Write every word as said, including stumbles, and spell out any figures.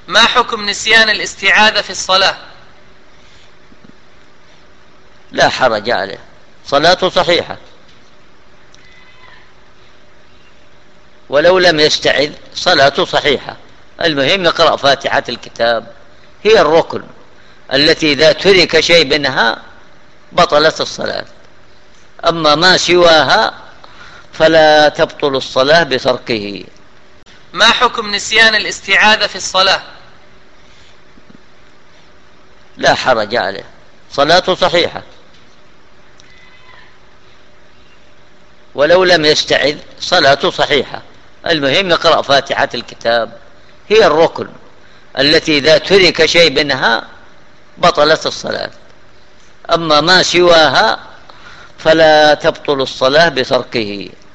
ما حكم نسيان الاستعاذة في الصلاة؟ لا حرج عليه، صلاته صحيحة، ولو لم يستعذ صلاته صحيحة. المهم يقرأ فاتحة الكتاب، هي الركن التي إذا ترك شيء منها بطلت الصلاة، أما ما سواها فلا تبطل الصلاة بتركه. ما حكم نسيان الاستعاذة في الصلاة؟ لا حرج عليه، صلاته صحيحة، ولو لم يستعذ صلاته صحيحة. المهم يقرأ فاتحة الكتاب، هي الركن التي إذا ترك شيء منها بطلت الصلاة، أما ما سواها فلا تبطل الصلاة بتركه.